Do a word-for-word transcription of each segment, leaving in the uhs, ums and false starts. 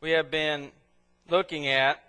We have been looking at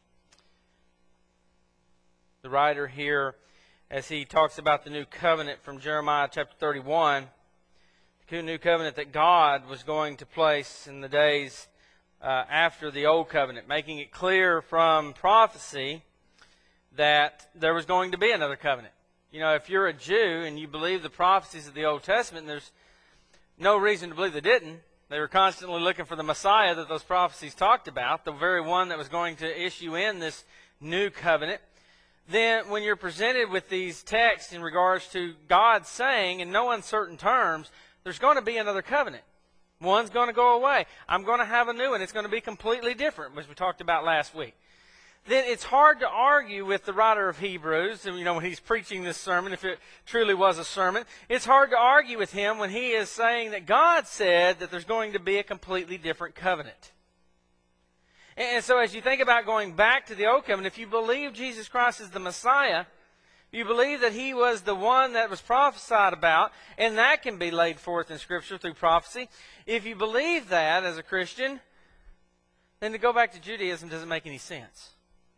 the writer here as he talks about the new covenant from Jeremiah chapter thirty-one, the new covenant that God was going to place in the days uh, after the old covenant, making it clear from prophecy that there was going to be another covenant. You know, if you're a Jew and you believe the prophecies of the Old Testament, there's no reason to believe they didn't. They were constantly looking for the Messiah that those prophecies talked about, the very one that was going to issue in this new covenant. Then when you're presented with these texts in regards to God saying in no uncertain terms, there's going to be another covenant. One's going to go away. I'm going to have a new one. It's going to be completely different, as we talked about last week. Then it's hard to argue with the writer of Hebrews, and you know, when he's preaching this sermon, if it truly was a sermon, it's hard to argue with him when he is saying that God said that there's going to be a completely different covenant. And so as you think about going back to the Old Covenant, if you believe Jesus Christ is the Messiah, you believe that He was the one that was prophesied about, and that can be laid forth in Scripture through prophecy. If you believe that as a Christian, then to go back to Judaism doesn't make any sense.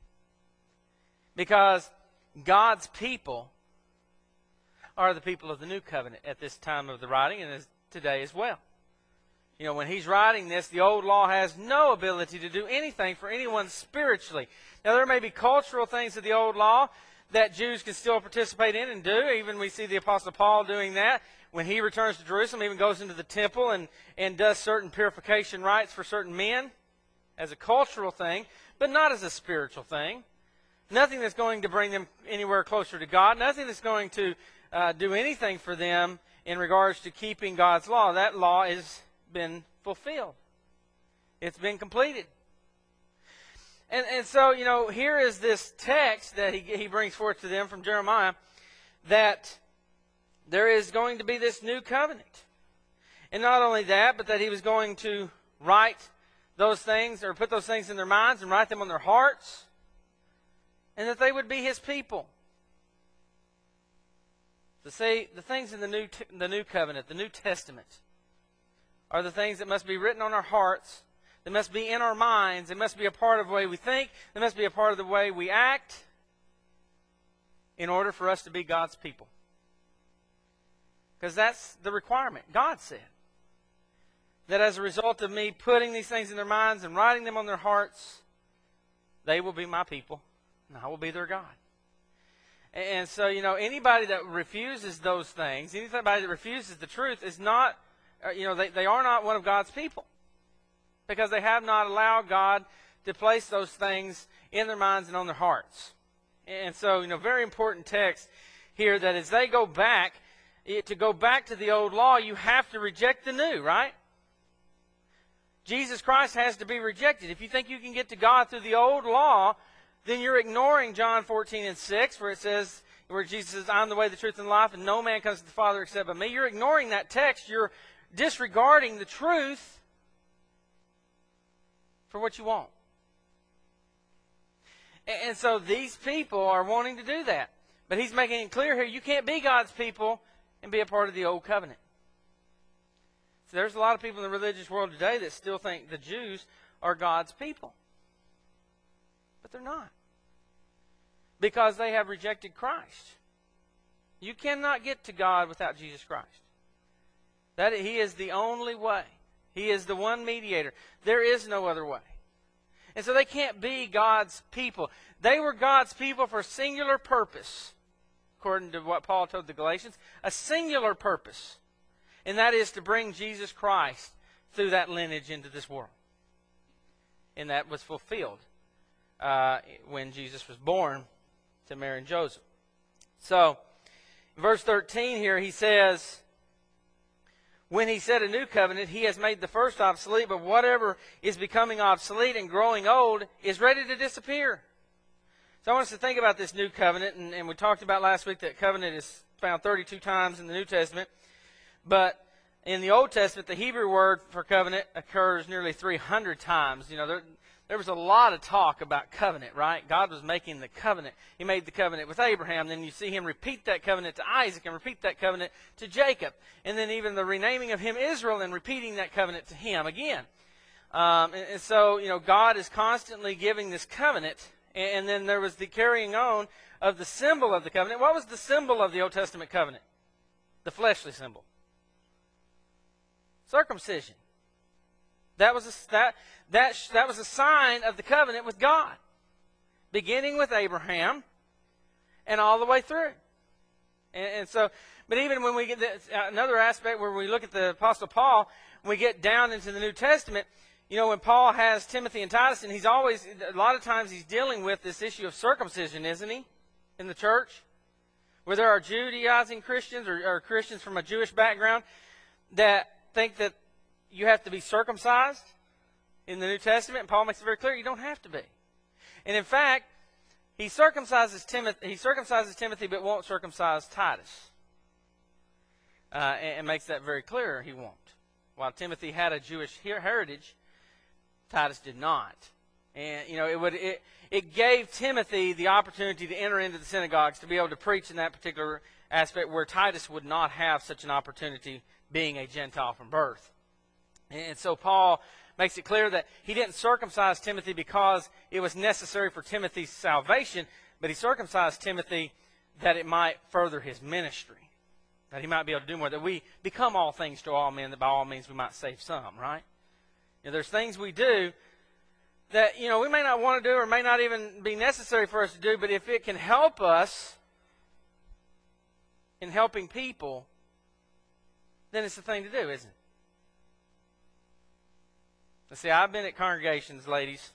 Because God's people are the people of the New Covenant at this time of the writing, and today as well. You know, when he's writing this, the old law has no ability to do anything for anyone spiritually. Now, there may be cultural things of the old law that Jews can still participate in and do. Even we see the Apostle Paul doing that. When he returns to Jerusalem, he even goes into the temple and, and does certain purification rites for certain men as a cultural thing, but not as a spiritual thing. Nothing that's going to bring them anywhere closer to God. Nothing that's going to uh, do anything for them in regards to keeping God's law. That law has been fulfilled. It's been completed. And, and so, you know, here is this text that he, he brings forth to them from Jeremiah, that there is going to be this new covenant. And not only that, but that he was going to write those things, or put those things in their minds and write them on their hearts, and that they would be His people. To say the things in the new the new covenant, the New Testament, are the things that must be written on our hearts. They must be in our minds. They must be a part of the way we think. They must be a part of the way we act in order for us to be God's people. Because that's the requirement. God said that as a result of me putting these things in their minds and writing them on their hearts, they will be my people. And I will be their God. And so, you know, anybody that refuses those things, anybody that refuses the truth is not, you know, they, they are not one of God's people. Because they have not allowed God to place those things in their minds and on their hearts. And so, you know, very important text here that as they go back, to go back to the old law, you have to reject the new, right? Jesus Christ has to be rejected. If you think you can get to God through the old law, then you're ignoring John fourteen and six, where it says, where Jesus says, I'm the way, the truth, and the life, and no man comes to the Father except by me. You're ignoring that text. You're disregarding the truth for what you want. And so these people are wanting to do that. But he's making it clear here, you can't be God's people and be a part of the old covenant. So there's a lot of people in the religious world today that still think the Jews are God's people. But they're not. Because they have rejected Christ. You cannot get to God without Jesus Christ. That He is the only way. He is the one mediator. There is no other way. And so they can't be God's people. They were God's people for a singular purpose, according to what Paul told the Galatians. A singular purpose. And that is to bring Jesus Christ through that lineage into this world. And that was fulfilled uh, when Jesus was born to Mary and Joseph. So, in verse thirteen here, he says, when he said a new covenant, he has made the first obsolete, but whatever is becoming obsolete and growing old is ready to disappear. So I want us to think about this new covenant, and, and we talked about last week that covenant is found thirty-two times in the New Testament. But in the Old Testament, the Hebrew word for covenant occurs nearly three hundred times. You know, there, there was a lot of talk about covenant, right? God was making the covenant. He made the covenant with Abraham. Then you see him repeat that covenant to Isaac and repeat that covenant to Jacob. And then even the renaming of him Israel and repeating that covenant to him again. Um, and, and so, you know, God is constantly giving this covenant. And, and then there was the carrying on of the symbol of the covenant. What was the symbol of the Old Testament covenant? The fleshly symbol. Circumcision. That was a, that, that, that was a sign of the covenant with God. Beginning with Abraham and all the way through. And, and so, but even when we get the, another aspect where we look at the Apostle Paul, when we get down into the New Testament, you know, when Paul has Timothy and Titus, and he's always, a lot of times he's dealing with this issue of circumcision, isn't he, in the church? Where there are Judaizing Christians or, or Christians from a Jewish background that think that you have to be circumcised in the New Testament, and Paul makes it very clear you don't have to be. And in fact, he circumcises Timothy, he circumcises Timothy but won't circumcise Titus. Uh, and, and makes that very clear he won't. While Timothy had a Jewish heritage, Titus did not. And, you know, it would it, it gave Timothy the opportunity to enter into the synagogues, to be able to preach in that particular aspect where Titus would not have such an opportunity being a Gentile from birth. And so Paul makes it clear that he didn't circumcise Timothy because it was necessary for Timothy's salvation, but he circumcised Timothy that it might further his ministry, that he might be able to do more, that we become all things to all men, that by all means we might save some, right? You know, there's things we do that, you know, we may not want to do or may not even be necessary for us to do, but if it can help us in helping people, then it's the thing to do, isn't it? Let's see, I've been at congregations, ladies,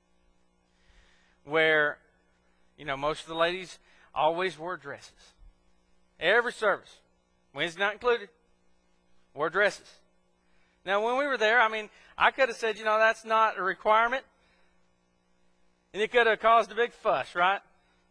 where, you know, most of the ladies always wore dresses. Every service, Wednesday night included, wore dresses. Now, when we were there, I mean, I could have said, you know, that's not a requirement. And it could have caused a big fuss, right?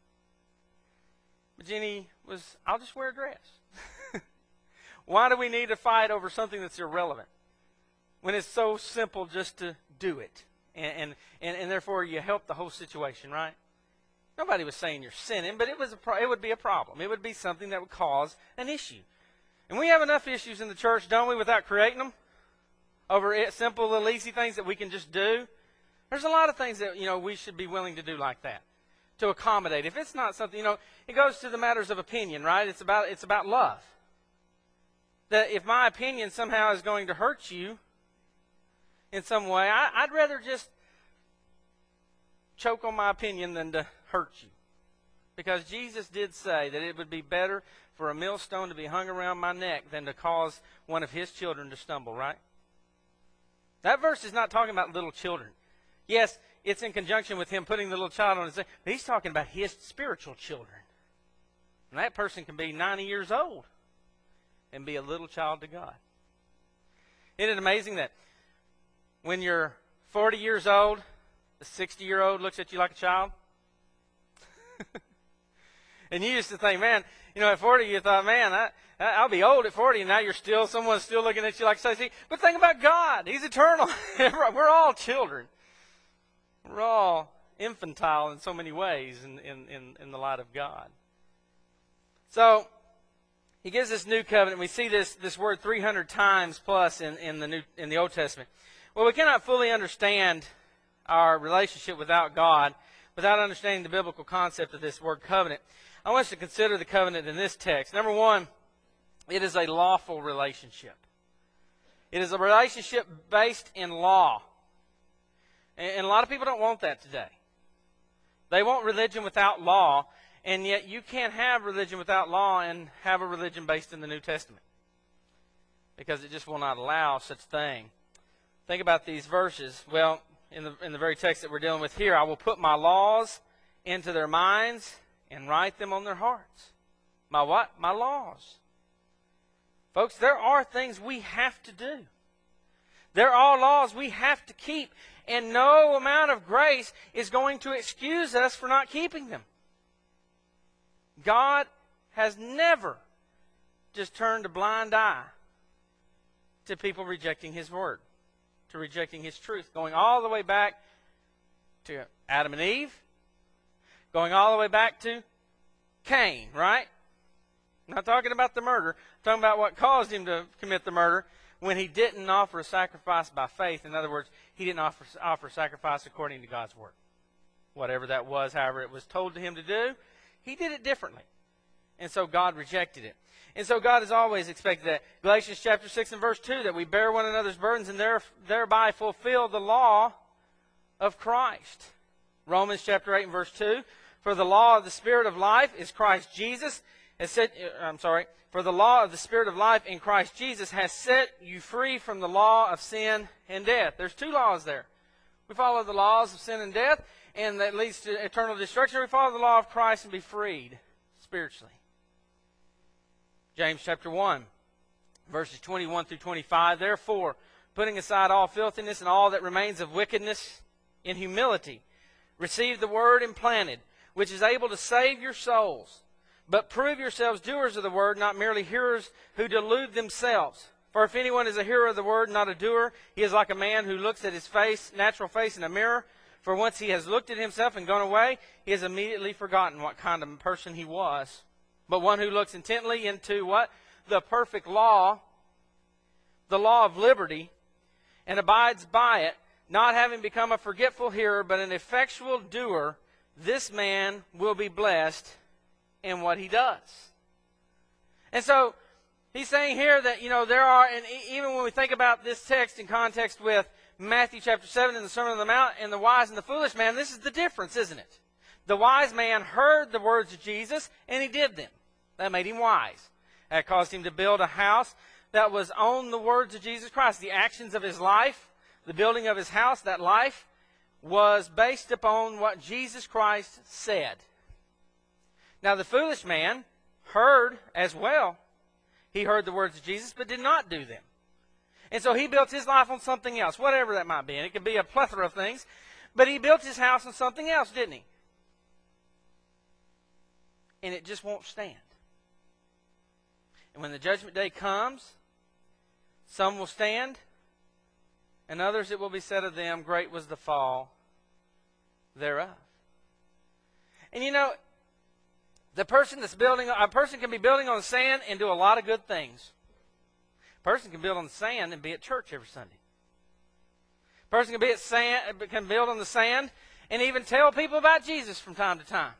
But Jenny was, I'll just wear a dress. Why do we need to fight over something that's irrelevant when it's so simple just to do it? And, and, and, and therefore you help the whole situation, right? Nobody was saying you're sinning, but it, was a pro- it would be a problem. It would be something that would cause an issue. And we have enough issues in the church, don't we, without creating them? Over it, simple little easy things that we can just do. There's a lot of things that, you know, we should be willing to do like that, to accommodate. If it's not something, you know, it goes to the matters of opinion, right? It's about it's about love. That if my opinion somehow is going to hurt you in some way, I, I'd rather just choke on my opinion than to hurt you. Because Jesus did say that it would be better for a millstone to be hung around my neck than to cause one of his children to stumble, right? That verse is not talking about little children. Yes, it's in conjunction with him putting the little child on his head, but he's talking about his spiritual children. And that person can be ninety years old and be a little child to God. Isn't it amazing that when you're forty years old, the sixty-year-old looks at you like a child? And you used to think, man, you know, at forty you thought, man, I, I'll be old at forty, and now you're still, someone's still looking at you like a child. But think about God. He's eternal. We're all children. We're all infantile in so many ways in, in, in, in the light of God. So, he gives this new covenant. We see this, this word three hundred times plus in, in, the new, in the Old Testament. Well, we cannot fully understand our relationship without God without understanding the biblical concept of this word covenant. I want us to consider the covenant in this text. Number one, it is a lawful relationship. It is a relationship based in law. And a lot of people don't want that today. They want religion without law, and yet you can't have religion without law and have a religion based in the New Testament, because it just will not allow such thing. Think about these verses. Well, in the, in the very text that we're dealing with here, I will put my laws into their minds and write them on their hearts. My what? My laws. Folks, there are things we have to do. There are laws we have to keep, and no amount of grace is going to excuse us for not keeping them. God has never just turned a blind eye to people rejecting His Word, to rejecting His truth, going all the way back to Adam and Eve, going all the way back to Cain, right? I'm not talking about the murder. I'm talking about what caused him to commit the murder. when he didn't offer a sacrifice by faith. In other words, he didn't offer, offer sacrifice according to God's word. Whatever that was, however it was told to him to do, he did it differently. And so God rejected it. And so God has always expected that. Galatians chapter six and verse two, that we bear one another's burdens and there, thereby fulfill the law of Christ. Romans chapter eight and verse two, for the law of the Spirit of life is Christ Jesus. Has set, I'm sorry, for the law of the Spirit of life in Christ Jesus has set you free from the law of sin and death. There's two laws there. We follow the laws of sin and death, and that leads to eternal destruction. We follow the law of Christ and be freed spiritually. James chapter one, verses twenty-one through twenty-five. Therefore, putting aside all filthiness and all that remains of wickedness, in humility, receive the word implanted, which is able to save your souls. But prove yourselves doers of the word, not merely hearers who delude themselves. For if anyone is a hearer of the word, not a doer, he is like a man who looks at his face, natural face in a mirror. For once he has looked at himself and gone away, he has immediately forgotten what kind of person he was. But one who looks intently into what? The perfect law, the law of liberty, and abides by it, not having become a forgetful hearer, but an effectual doer, this man will be blessed in what he does. And so, he's saying here that, you know, there are, and even when we think about this text in context with Matthew chapter seven and the Sermon on the Mount and the wise and the foolish man, this is the difference, isn't it? The wise man heard the words of Jesus and he did them. That made him wise. That caused him to build a house that was on the words of Jesus Christ. The actions of his life, the building of his house, that life was based upon what Jesus Christ said. Now the foolish man heard as well. He heard the words of Jesus but did not do them. And so he built his life on something else, whatever that might be. And it could be a plethora of things. But he built his house on something else, didn't he? And it just won't stand. And when the judgment day comes, some will stand, and others it will be said of them, great was the fall thereof. And you know, the person that's building, a person can be building on sand and do a lot of good things. A person can build on the sand and be at church every Sunday. A person can be at sand, can build on the sand and even tell people about Jesus from time to time.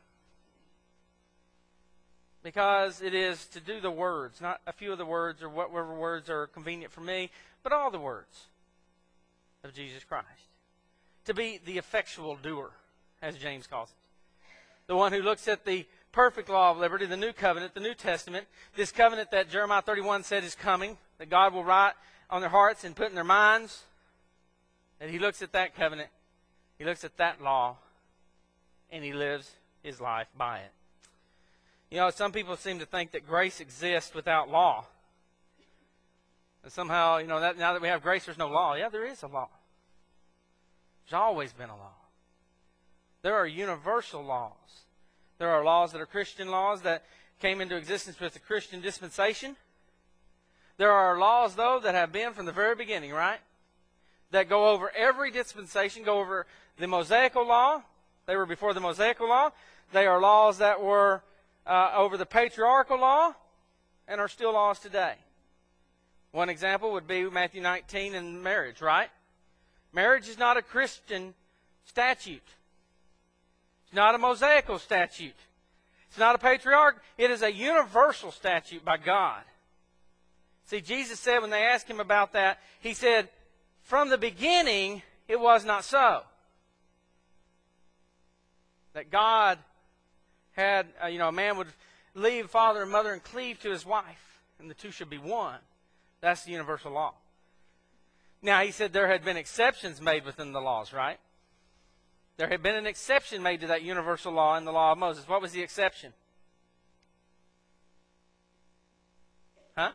Because it is to do the words, not a few of the words or whatever words are convenient for me, but all the words of Jesus Christ. To be the effectual doer, as James calls it. The one who looks at the perfect law of liberty, the new covenant, the New Testament, this covenant that Jeremiah thirty-one said is coming, that God will write on their hearts and put in their minds, that he looks at that covenant, he looks at that law, and he lives his life by it. You know, some people seem to think that grace exists without law. And somehow, you know, that, now that we have grace, there's no law. Yeah, there is a law. There's always been a law. There are universal laws. There are laws that are Christian laws that came into existence with the Christian dispensation. There are laws, though, that have been from the very beginning, right? That go over every dispensation, go over the Mosaical law. They were before the Mosaical law. They are laws that were uh, over the patriarchal law and are still laws today. One example would be Matthew nineteen and marriage, right? Marriage is not a Christian statute. It's not a Mosaical statute. It's not a patriarch. It is a universal statute by God. See, Jesus said when they asked him about that, he said, from the beginning, it was not so. That God had, uh, you know, a man would leave father and mother and cleave to his wife, and the two should be one. That's the universal law. Now, he said there had been exceptions made within the laws, right? There had been an exception made to that universal law in the law of Moses. What was the exception? Huh?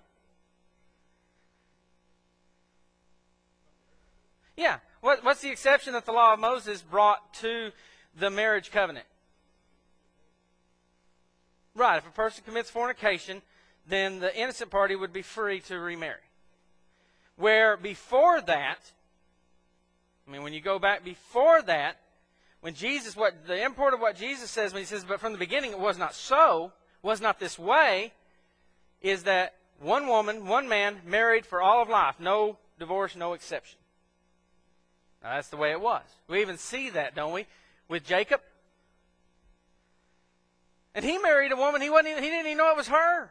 Yeah. What, what's the exception that the law of Moses brought to the marriage covenant? Right. If a person commits fornication, then the innocent party would be free to remarry. Where before that, I mean, when you go back before that, when Jesus, what the import of what Jesus says when he says, but from the beginning it was not so, was not this way, is that one woman, one man, married for all of life. No divorce, no exception. Now, that's the way it was. We even see that, don't we, with Jacob? And he married a woman, he, wasn't even, he didn't even know it was her.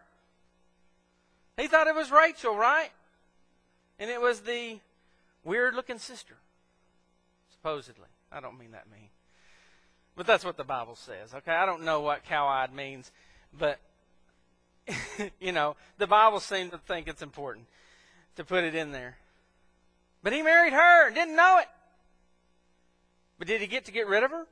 He thought it was Rachel, right? And it was the weird-looking sister, supposedly. I don't mean that mean. But that's what the Bible says, okay? I don't know what cow-eyed means, but, you know, the Bible seems to think it's important to put it in there. But he married her and didn't know it. But did he get to get rid of her?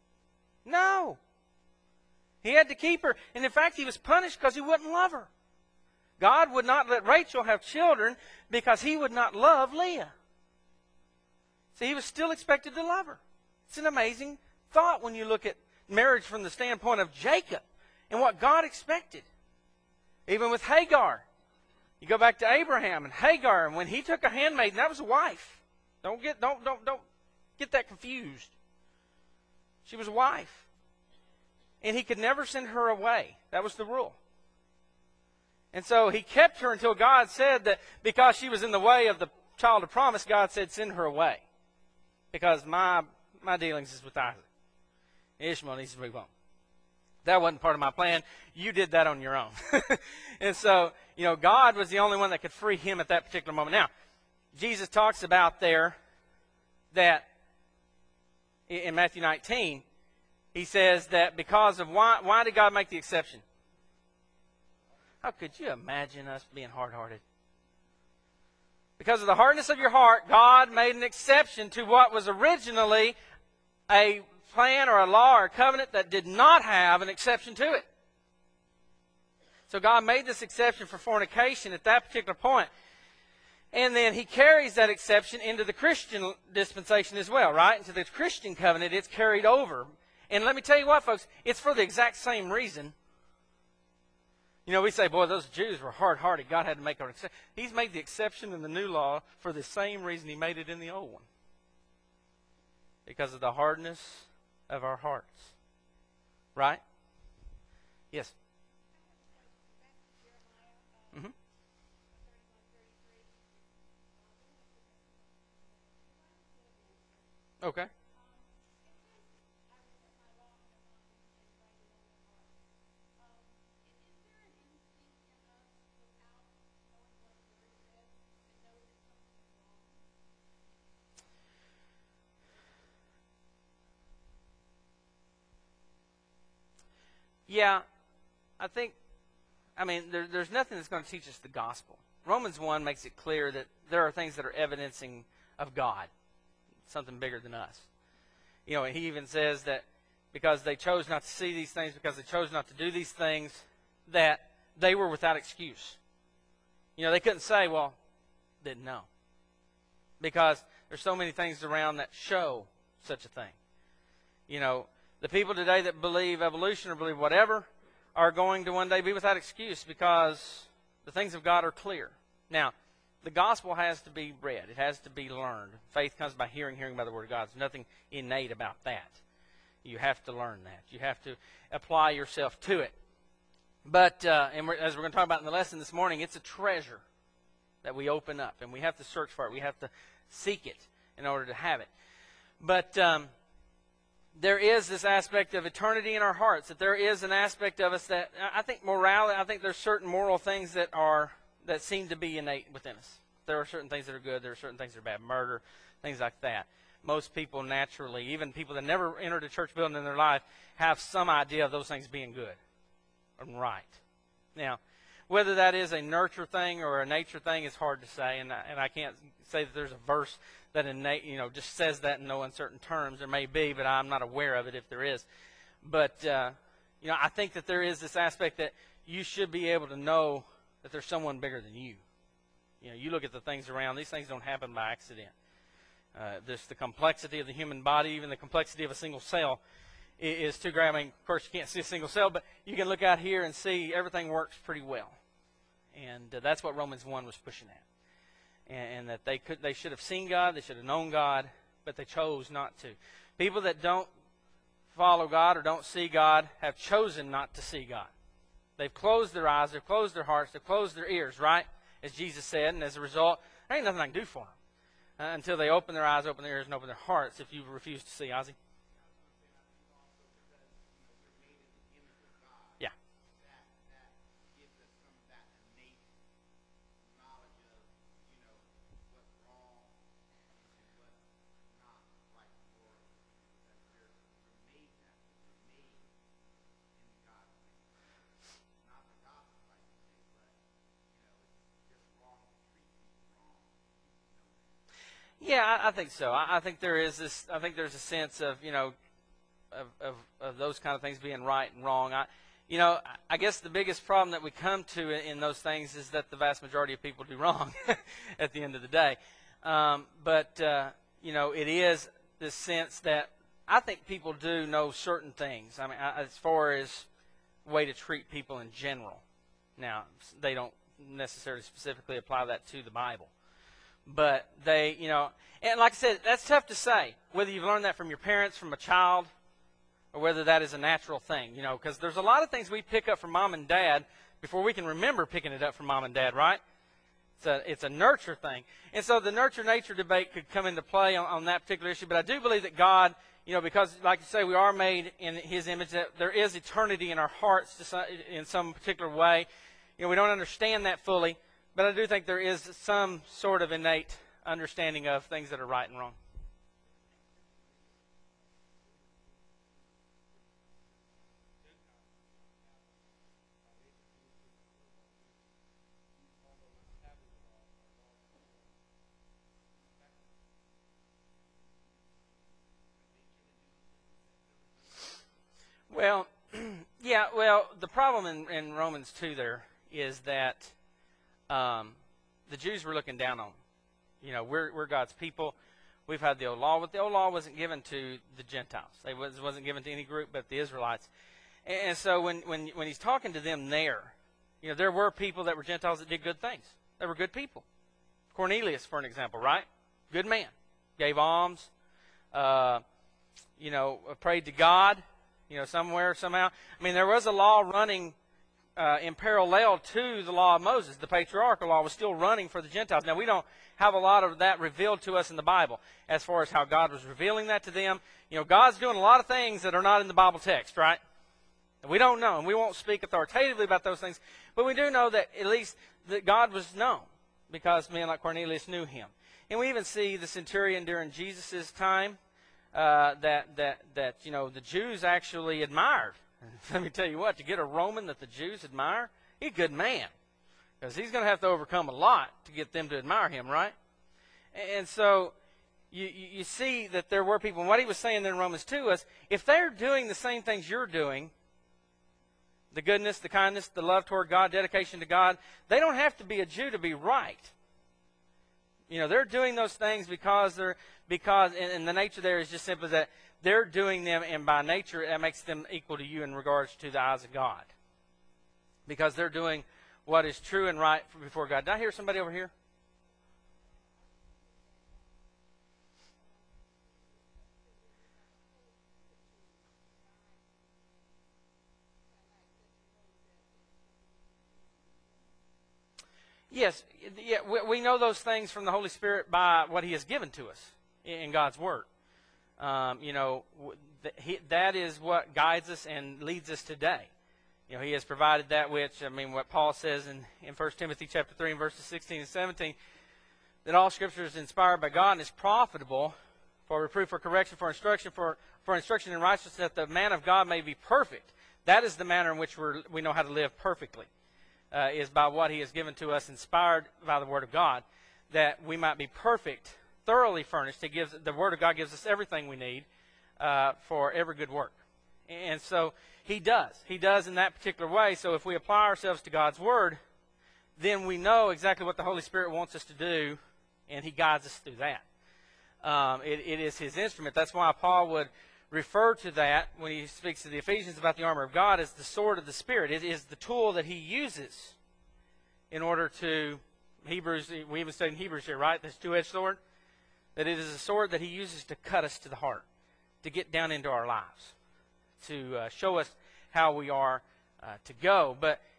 No. He had to keep her. And in fact, he was punished because he wouldn't love her. God would not let Rachel have children because he would not love Leah. So he was still expected to love her. It's an amazing thought when you look at marriage from the standpoint of Jacob and what God expected. Even with Hagar. You go back to Abraham and Hagar, and when he took a handmaid, that was a wife. Don't get don't don't don't get that confused. She was a wife. And he could never send her away. That was the rule. And so he kept her until God said that because she was in the way of the child of promise, God said, send her away. Because my my dealings is with Isaac. Ishmael needs to move on. That wasn't part of my plan. You did that on your own. And so, you know, God was the only one that could free him at that particular moment. Now, Jesus talks about there that in Matthew nineteen, he says that because of why, why did God make the exception? How could you imagine us being hard-hearted? Because of the hardness of your heart, God made an exception to what was originally a plan or a law or a covenant that did not have an exception to it. So God made this exception for fornication at that particular point. And then he carries that exception into the Christian dispensation as well, right? Into the Christian covenant, it's carried over. And let me tell you what, folks, it's for the exact same reason. You know, we say, boy, those Jews were hard-hearted. God had to make an exception. He's made the exception in the new law for the same reason he made it in the old one. Because of the hardness of our hearts. Right? Yes. Mm-hmm. Okay. Yeah, I think, I mean, there, there's nothing that's going to teach us the gospel. Romans one makes it clear that there are things that are evidencing of God, something bigger than us. You know, he even says that because they chose not to see these things, because they chose not to do these things, that they were without excuse. You know, they couldn't say, well, didn't know. Because there's so many things around that show such a thing. You know, the people today that believe evolution or believe whatever are going to one day be without excuse because the things of God are clear. Now, the gospel has to be read. It has to be learned. Faith comes by hearing, hearing by the word of God. There's nothing innate about that. You have to learn that. You have to apply yourself to it. But, uh, and we're, as we're going to talk about in the lesson this morning, it's a treasure that we open up, and we have to search for it. We have to seek it in order to have it. But um, there is this aspect of eternity in our hearts, that there is an aspect of us that, I think morality, I think there's certain moral things that are, that seem to be innate within us. There are certain things that are good, there are certain things that are bad, murder, things like that. Most people naturally, even people that never entered a church building in their life, have some idea of those things being good and right. Now, whether that is a nurture thing or a nature thing is hard to say, and I, and I can't say that there's a verse that innate, you know, just says that in no uncertain terms. There may be, but I'm not aware of it if there is. But, uh, you know, I think that there is this aspect that you should be able to know that there's someone bigger than you. You know, you look at the things around, these things don't happen by accident. Uh, this, the complexity of the human body, even the complexity of a single cell is, is too great. I mean, of course, you can't see a single cell, but you can look out here and see everything works pretty well. And uh, that's what Romans one was pushing at. And, and that they could, they should have seen God, they should have known God, but they chose not to. People that don't follow God or don't see God have chosen not to see God. They've closed their eyes, they've closed their hearts, they've closed their ears, right? As Jesus said, and as a result, there ain't nothing I can do for them uh, until they open their eyes, open their ears, and open their hearts if you refuse to see, Ozzy. Yeah. Yeah, I, I think so. I, I think there is this. I think there's a sense of you know, of, of of those kind of things being right and wrong. I, you know, I guess the biggest problem that we come to in, in those things is that the vast majority of people do wrong at the end of the day. Um, but uh, you know, it is this sense that I think people do know certain things. I mean, I, as far as way to treat people in general. Now, they don't necessarily specifically apply that to the Bible. But they, you know, and like I said, that's tough to say, whether you've learned that from your parents, from a child, or whether that is a natural thing, you know, because there's a lot of things we pick up from mom and dad before we can remember picking it up from mom and dad, right? It's a, it's a nurture thing. And so the nurture-nature debate could come into play on, on that particular issue, but I do believe that God, you know, because, like you say, we are made in His image, that there is eternity in our hearts to some, in some particular way. You know, we don't understand that fully. But I do think there is some sort of innate understanding of things that are right and wrong. Well, yeah, well, the problem in, in Romans two there is that Um, the Jews were looking down on them. You know, we're we're God's people. We've had the old law, but the old law wasn't given to the Gentiles. It was, wasn't given to any group but the Israelites. And, and so when, when when he's talking to them there, you know, there were people that were Gentiles that did good things. They were good people. Cornelius, for an example, right? Good man. Gave alms. Uh, you know, prayed to God. You know, somewhere, somehow. I mean, there was a law running Uh, in parallel to the law of Moses. The patriarchal law was still running for the Gentiles. Now, we don't have a lot of that revealed to us in the Bible as far as how God was revealing that to them. You know, God's doing a lot of things that are not in the Bible text, right? And we don't know, and we won't speak authoritatively about those things, but we do know that at least that God was known because men like Cornelius knew Him. And we even see the centurion during Jesus' time uh, that, that, that, you know, the Jews actually admired. Let me tell you what, to get a Roman that the Jews admire, he's a good man. Because he's going to have to overcome a lot to get them to admire him, right? And so you, you see that there were people, and what he was saying there in Romans two was, if they're doing the same things you're doing, the goodness, the kindness, the love toward God, dedication to God, they don't have to be a Jew to be right. You know, they're doing those things because they're, because, and, and the nature there is just simply that they're doing them, and by nature, that makes them equal to you in regards to the eyes of God. Because they're doing what is true and right before God. Did I hear somebody over here? Yes, yeah, we, we know those things from the Holy Spirit by what He has given to us in God's Word. Um, you know, he, that is what guides us and leads us today. You know, He has provided that which, I mean, what Paul says in, in First Timothy chapter three and verses sixteen and seventeen, that all Scripture is inspired by God and is profitable for reproof, for correction, for instruction, for, for instruction in righteousness, that the man of God may be perfect. That is the manner in which we're, we know how to live perfectly, uh, is by what He has given to us, inspired by the Word of God, that we might be perfect, thoroughly furnished. It gives, the Word of God gives us everything we need uh, for every good work. And so He does. He does in that particular way. So if we apply ourselves to God's Word, then we know exactly what the Holy Spirit wants us to do, and He guides us through that. Um, it, it is His instrument. That's why Paul would refer to that when he speaks to the Ephesians about the armor of God as the sword of the Spirit. It is the tool that He uses in order to, Hebrews, we even studied in Hebrews here, right? This two-edged sword. That it is a sword that He uses to cut us to the heart, to get down into our lives, to uh, show us how we are uh, to go. But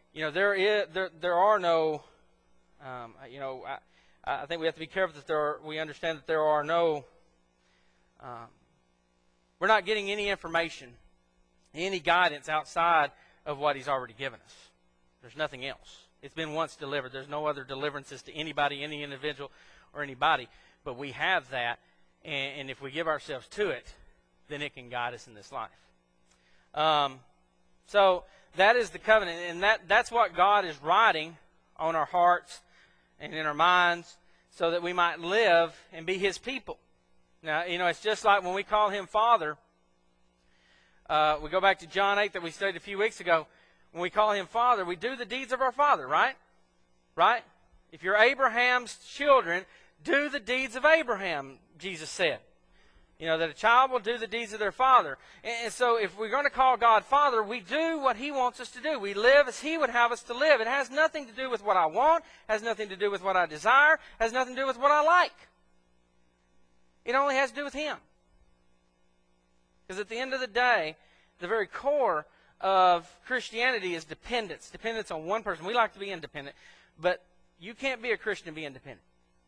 you know, there is there there are no, um, you know, I, I think we have to be careful that there are, we understand that there are no, um, we're not getting any information, any guidance outside of what He's already given us. There's nothing else. It's been once delivered. There's no other deliverances to anybody, any individual, or anybody. But we have that, and, and if we give ourselves to it, then it can guide us in this life. Um, so that is the covenant, and that, that's what God is writing on our hearts and in our minds so that we might live and be His people. Now, you know, it's just like when we call Him Father. Uh, we go back to John eight that we studied a few weeks ago. When we call Him Father, we do the deeds of our Father, right? Right? If you're Abraham's children, do the deeds of Abraham, Jesus said. You know, that a child will do the deeds of their father. And so if we're going to call God Father, we do what He wants us to do. We live as He would have us to live. It has nothing to do with what I want, has nothing to do with what I desire, has nothing to do with what I like. It only has to do with Him. Because at the end of the day, the very core of Christianity is dependence. Dependence on one person. We like to be independent, but you can't be a Christian and be independent.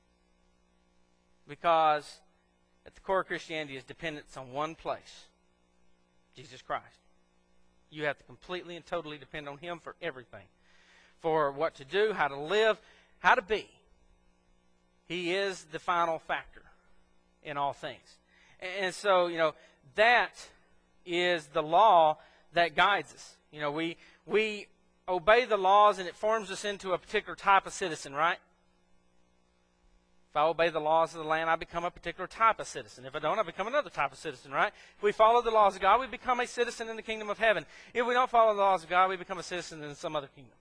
Because at the core of Christianity is dependence on one place, Jesus Christ. You have to completely and totally depend on Him for everything. For what to do, how to live, how to be. He is the final factor in all things. And so, you know, that is the law that guides us. You know, we we obey the laws and it forms us into a particular type of citizen, right? If I obey the laws of the land, I become a particular type of citizen. If I don't, I become another type of citizen, right? If we follow the laws of God, we become a citizen in the kingdom of heaven. If we don't follow the laws of God, we become a citizen in some other kingdom.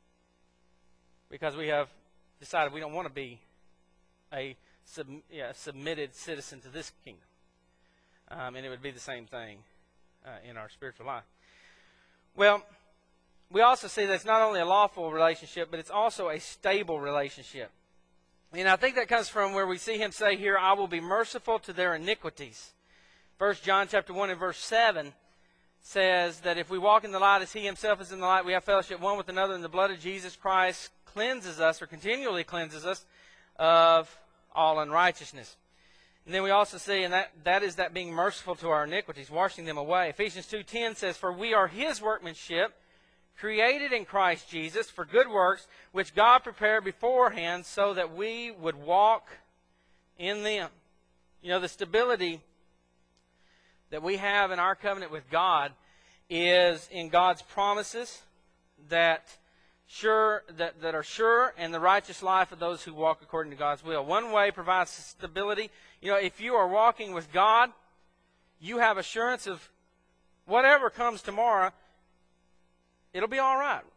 Because we have decided we don't want to be a sub, yeah, submitted citizen to this kingdom. Um, and it would be the same thing uh, in our spiritual life. Well, we also see that it's not only a lawful relationship, but it's also a stable relationship. And I think that comes from where we see Him say here, I will be merciful to their iniquities. First John chapter one and verse seven says that if we walk in the light as He Himself is in the light, we have fellowship one with another, and the blood of Jesus Christ cleanses us, or continually cleanses us, of all unrighteousness. And then we also see, and that, that is that being merciful to our iniquities, washing them away. Ephesians two ten says, for we are His workmanship, created in Christ Jesus for good works, which God prepared beforehand so that we would walk in them. You know, the stability that we have in our covenant with God is in God's promises that sure that, that are sure, and the righteous life of those who walk according to God's will. One way provides stability. You know, if you are walking with God, you have assurance of whatever comes tomorrow, it'll be all right.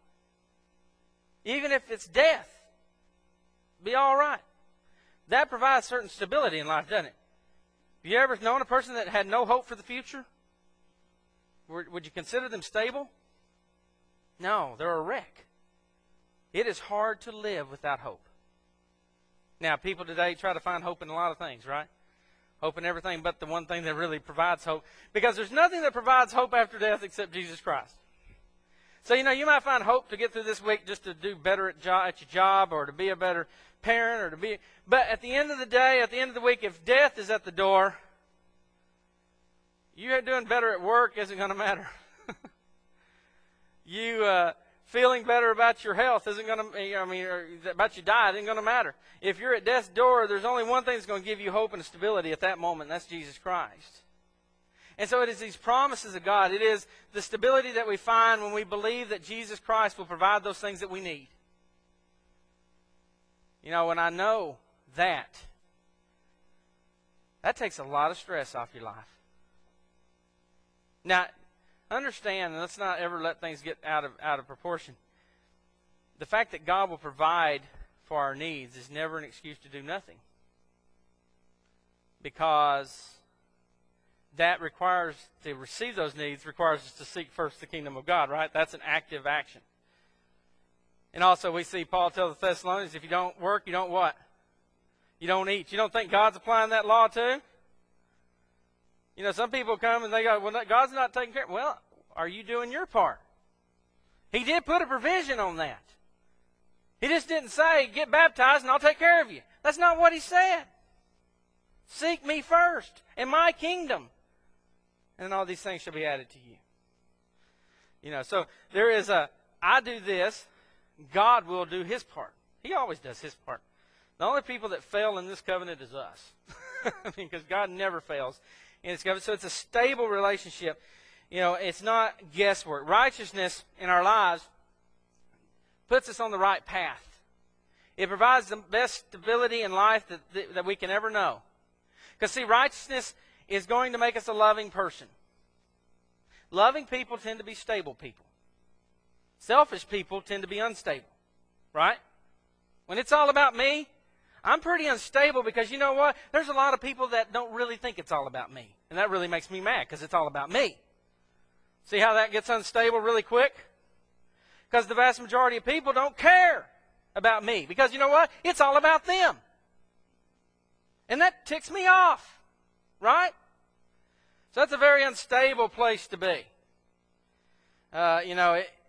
Even if it's death, be all right. That provides certain stability in life, doesn't it? Have you ever known a person that had no hope for the future? Would you consider them stable? No, they're a wreck. It is hard to live without hope. Now, people today try to find hope in a lot of things, right? Hope in everything but the one thing that really provides hope. Because there's nothing that provides hope after death except Jesus Christ. So, you know, you might find hope to get through this week just to do better at, jo- at your job, or to be a better parent, or to be... But at the end of the day, at the end of the week, if death is at the door, you doing better at work isn't going to matter. you uh, feeling better about your health isn't going to... I mean, or about your diet isn't going to matter. If you're at death's door, there's only one thing that's going to give you hope and stability at that moment, and that's Jesus Christ. And so it is these promises of God. It is the stability that we find when we believe that Jesus Christ will provide those things that we need. You know, when I know that, that takes a lot of stress off your life. Now, understand, and let's not ever let things get out of out of proportion. The fact that God will provide for our needs is never an excuse to do nothing. Because that requires, to receive those needs, requires us to seek first the kingdom of God, right? That's an active action. And also we see Paul tell the Thessalonians, if you don't work, you don't what? You don't eat. You don't think God's applying that law too? You know, some people come and they go, well, God's not taking care of it. Well, are you doing your part? He did put a provision on that. He just didn't say, get baptized and I'll take care of you. That's not what he said. Seek me first and my kingdom, and all these things shall be added to you. You know, so there is a, I do this, God will do his part. He always does his part. The only people that fail in this covenant is us. I mean, because God never fails in his covenant. So it's a stable relationship. You know, it's not guesswork. Righteousness in our lives puts us on the right path. It provides the best stability in life that, that, that we can ever know. Because, see, righteousness is going to make us a loving person. Loving people tend to be stable people. Selfish people tend to be unstable. Right? When it's all about me, I'm pretty unstable because, you know what? There's a lot of people that don't really think it's all about me. And that really makes me mad because it's all about me. See how that gets unstable really quick? Because the vast majority of people don't care about me. Because you know what? It's all about them. And that ticks me off. Right? So that's a very unstable place to be. Uh, you know, it,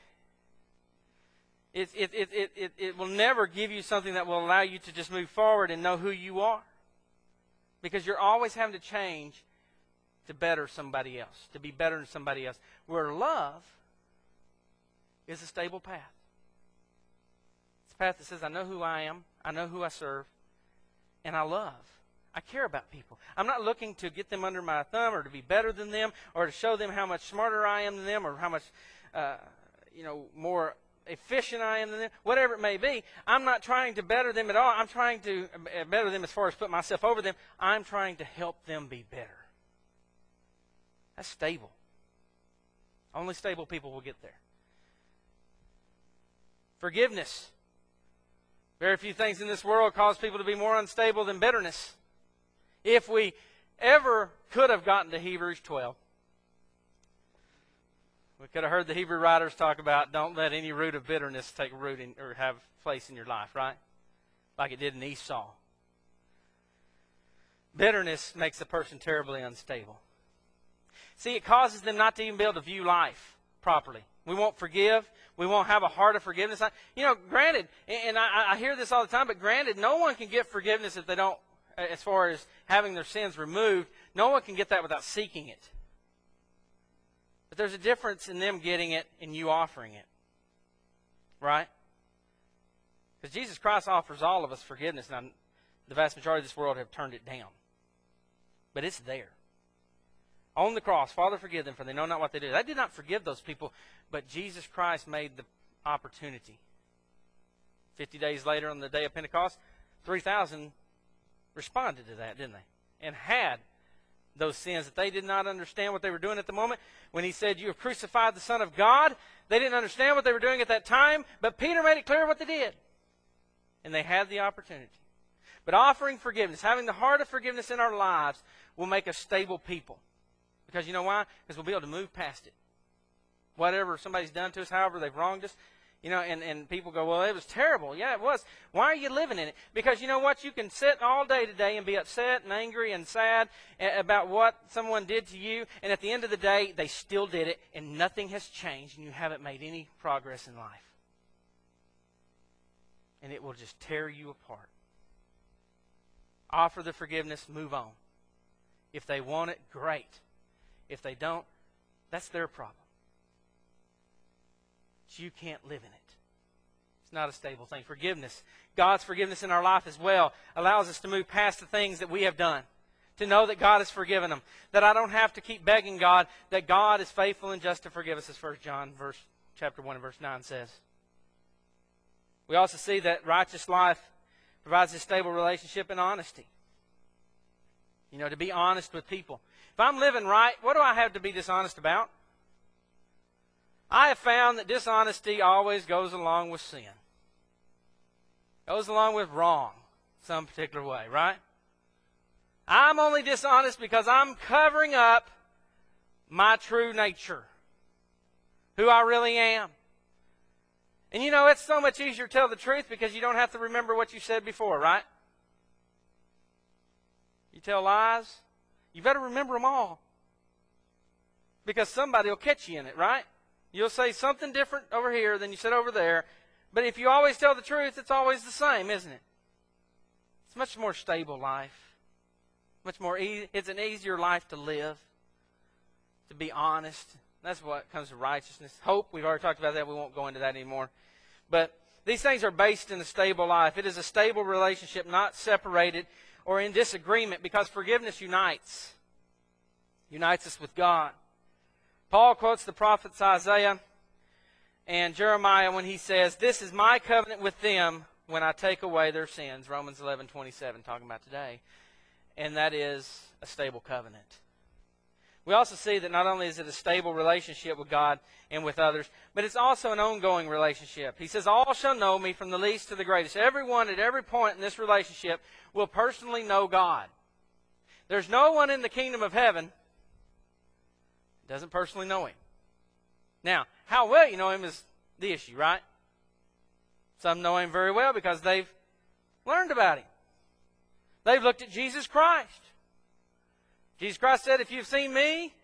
it, it, it, it, it, it will never give you something that will allow you to just move forward and know who you are. Because you're always having to change to better somebody else, to be better than somebody else. Where love is a stable path. It's a path that says, I know who I am, I know who I serve, and I love. I care about people. I'm not looking to get them under my thumb or to be better than them or to show them how much smarter I am than them or how much, uh, you know, more efficient I am than them, whatever it may be. I'm not trying to better them at all. I'm trying to better them as far as put myself over them. I'm trying to help them be better. That's stable. Only stable people will get there. Forgiveness. Very few things in this world cause people to be more unstable than bitterness. If we ever could have gotten to Hebrews twelve, we could have heard the Hebrew writers talk about don't let any root of bitterness take root in, or have place in your life, right? Like it did in Esau. Bitterness makes a person terribly unstable. See, it causes them not to even be able to view life properly. We won't forgive. We won't have a heart of forgiveness. You know, granted, and I, I hear this all the time, but granted, no one can get forgiveness if they don't, as far as having their sins removed, no one can get that without seeking it. But there's a difference in them getting it and you offering it. Right? Because Jesus Christ offers all of us forgiveness. Now, the vast majority of this world have turned it down. But it's there. On the cross, Father, forgive them, for they know not what they do. That did not forgive those people, but Jesus Christ made the opportunity. Fifty days later, on the day of Pentecost, three thousand responded to that, didn't they? And had those sins that they did not understand what they were doing at the moment. When he said, you have crucified the Son of God, they didn't understand what they were doing at that time, but Peter made it clear what they did. And they had the opportunity. But offering forgiveness, having the heart of forgiveness in our lives, will make us stable people. Because you know why? Because we'll be able to move past it. Whatever somebody's done to us, however they've wronged us, you know, and, and people go, well, it was terrible. Yeah, it was. Why are you living in it? Because you know what? You can sit all day today and be upset and angry and sad about what someone did to you, and at the end of the day, they still did it, and nothing has changed, and you haven't made any progress in life. And it will just tear you apart. Offer the forgiveness, move on. If they want it, great. If they don't, that's their problem. But you can't live in it. It's not a stable thing. Forgiveness. God's forgiveness in our life as well allows us to move past the things that we have done. To know that God has forgiven them. That I don't have to keep begging God. That God is faithful and just to forgive us, as First John verse, chapter one and verse nine says. We also see that righteous life provides a stable relationship and honesty. You know, to be honest with people. If I'm living right, what do I have to be dishonest about? I have found that dishonesty always goes along with sin. Goes along with wrong some particular way, right? I'm only dishonest because I'm covering up my true nature. Who I really am. And you know, it's so much easier to tell the truth because you don't have to remember what you said before, right? You tell lies, you better remember them all. Because somebody will catch you in it, right? You'll say something different over here than you said over there. But if you always tell the truth, it's always the same, isn't it? It's a much more stable life. Much more e- it's an easier life to live. To be honest. That's what comes to righteousness. Hope, we've already talked about that. We won't go into that anymore. But these things are based in a stable life. It is a stable relationship, not separated or in disagreement, because forgiveness unites. Unites us with God. Paul quotes the prophets Isaiah and Jeremiah when he says, "This is my covenant with them when I take away their sins." Romans eleven twenty-seven, talking about today. And that is a stable covenant. We also see that not only is it a stable relationship with God and with others, but it's also an ongoing relationship. He says, "All shall know me from the least to the greatest." Everyone at every point in this relationship will personally know God. There's no one in the kingdom of heaven who doesn't personally know Him. Now, how well you know Him is the issue, right? Some know Him very well because they've learned about Him. They've looked at Jesus Christ. Jesus Christ said, "If you've seen me,